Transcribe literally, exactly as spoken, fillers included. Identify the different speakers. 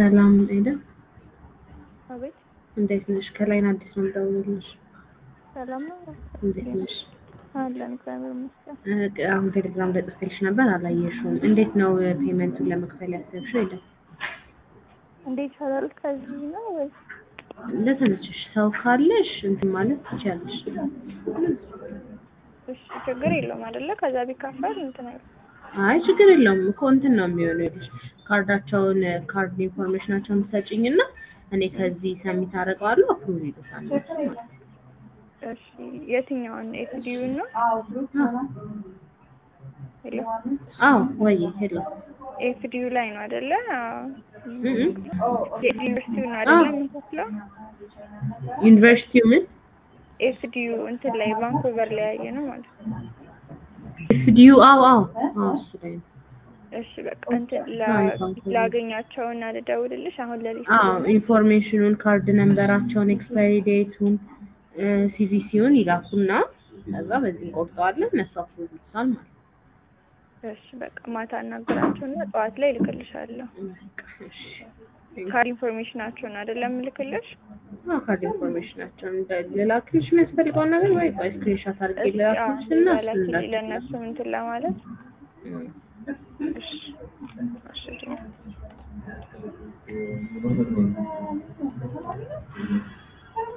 Speaker 1: ሰላም አይደል?
Speaker 2: አቤት
Speaker 1: እንዴት ነሽ? ከላይን አዲስ ነው የምደውልልሽ።
Speaker 2: ሰላም ነው።
Speaker 1: እንዴት ነሽ?
Speaker 2: አለን እግዚአብሔር ይመስገን።
Speaker 1: እ አሁን ቴሌግራም ላይ ጽፌልሽ ነበር አላየሽውም። እንዴት ነው ፔመንቱን ለመክፈል ያሰብሽው? አይደል?
Speaker 2: እንዴት ይቻላል? ከዚህ ነው ወይስ?
Speaker 1: ለተመቸሽ ሰው ካለሽ እንትን ማለት ትችያለሽ።
Speaker 2: እሺ ችግር የለውም አይደለ? ከዛ ቢካፈል እንትን አይደል?
Speaker 1: አይ ችግር የለውም እኮ እንትን ነው የሚሆነው። ይኸውልሽ ካርዳቸውን ካርድ ኢንፎርሜሽናቸውን ትሰጪኝና እኔ ከዚህ ሰሚት አደርገዋለሁ አፕሩቭ ይሉታል ማለት ነው።
Speaker 2: እሺ የትኛውን ኤፍዲዩ ነው? ሄሎ
Speaker 1: አዎ ወይ ሄሎ
Speaker 2: ኤፍዲዩ ላይ ነው አይደለ?
Speaker 1: እም
Speaker 2: ዩኒቨርሲቲው ነው አይደለ? የምንከፍለው
Speaker 1: ዩኒቨርሲቲው ምን
Speaker 2: ኤፍዲዩ እንትን ላይ ቫንኩቨር ላይ ያየ ነው ማለት ነው።
Speaker 1: ኤፍዲዩ አዎ አዎ አዎ እሱ ላይ ነው።
Speaker 2: እሺ በቃ እንትን ላገኛቸውና ልደውልልሽ አሁን ለሊት።
Speaker 1: አዎ ኢንፎርሜሽኑን ካርድ ነምበራቸውን ኤክስፓይሪ ዴቱን ሲቪሲውን ይላኩና ከዛ በዚህ ቆርጠዋለን እነሱ አፕሩቭ ይሉታል ማለት ነው።
Speaker 2: እሺ በቃ ማታ አናግራቸውና ጠዋት ላይ ልክልሻለሁ።
Speaker 1: እሺ
Speaker 2: ካርድ ኢንፎርሜሽናቸውን አይደለም ልክልሽ?
Speaker 1: አዎ ካርድ ኢንፎርሜሽናቸውን ልላክልሽ የሚያስፈልገውን ነገር ወይ ቆይ ስክሪንሾት አድርጌ ልላክልሽ እና
Speaker 2: ለእነሱ እንትን ለማለት እሺ እሺ